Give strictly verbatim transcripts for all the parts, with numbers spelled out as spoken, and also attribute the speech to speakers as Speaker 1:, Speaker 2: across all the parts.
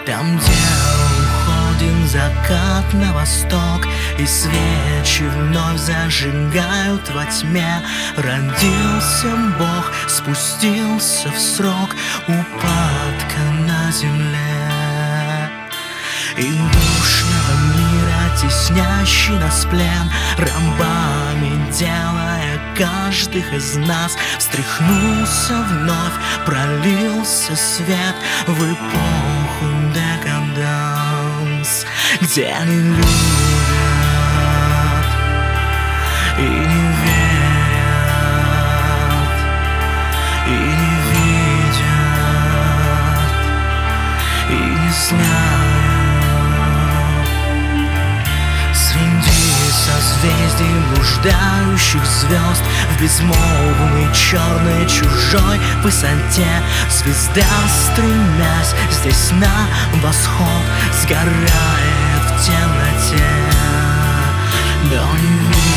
Speaker 1: Там, где уходит закат на восток, и свечи вновь зажигают во тьме, родился Бог, спустился в срок упадка на земле. И душного мира, теснящий нас плен, рабами делая каждых из нас, встряхнулся вновь, пролился свет в эпоху декаданс, где не любят и не верят, и не видят, и не знают. Созвездий блуждающих звезд в безмолвной черной чужой высоте, звезда, стремясь здесь на восход, сгорает в темноте, но не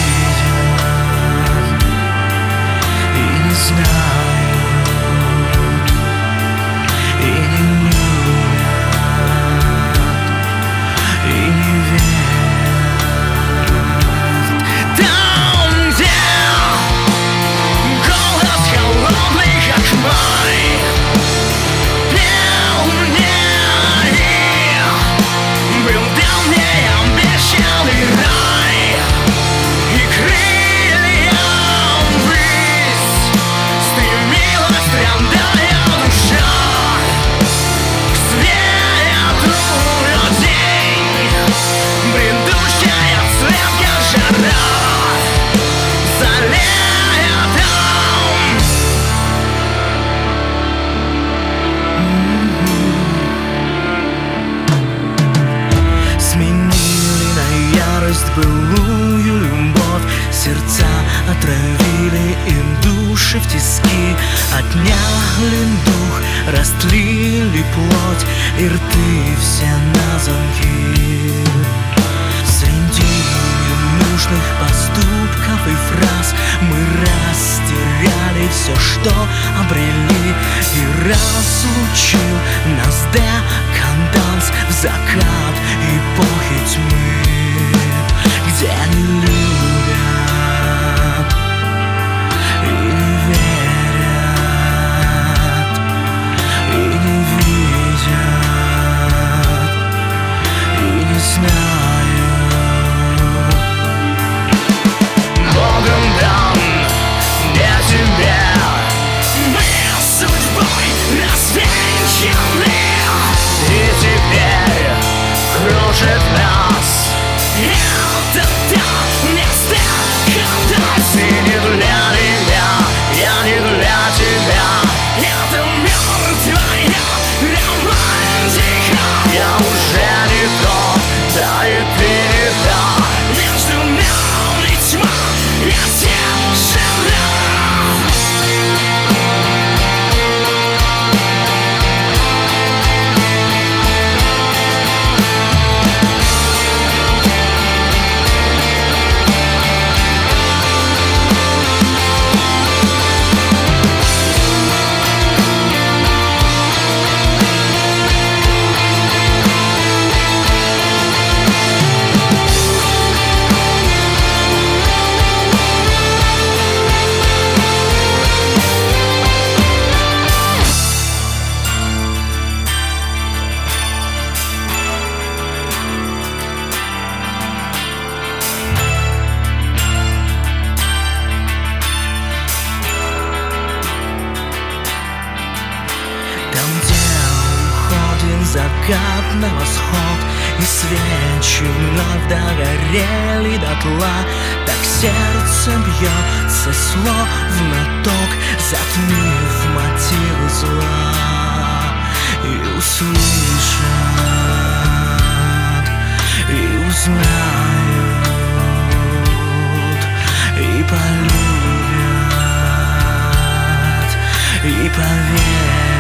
Speaker 1: видят и не знают, и не любят, и не верят. Былую любовь сердца отравили, им души в тиски отняли дух, растлили плоть и рты все на замки. Среди ненужных поступков и фраз мы растеряли все, что обрели, и разлучил нас декаданс в закат эпохи тьмы, где не любят и не верят, и не видят, и не знают. Богом дан не тебе, мы судьбой развенчаны, и теперь кружит нас. Это то место, когда ты не для меня, я не для тебя. Это мертвая романтика. Я уже не тот, да и ты не та. Между нами тьма, я тишина. Закат на восход, и свечи вновь догорели дотла. Так сердце бьется, словно ток, затмив мотивы зла. И услышат, и узнают, и полюбят, и поверят.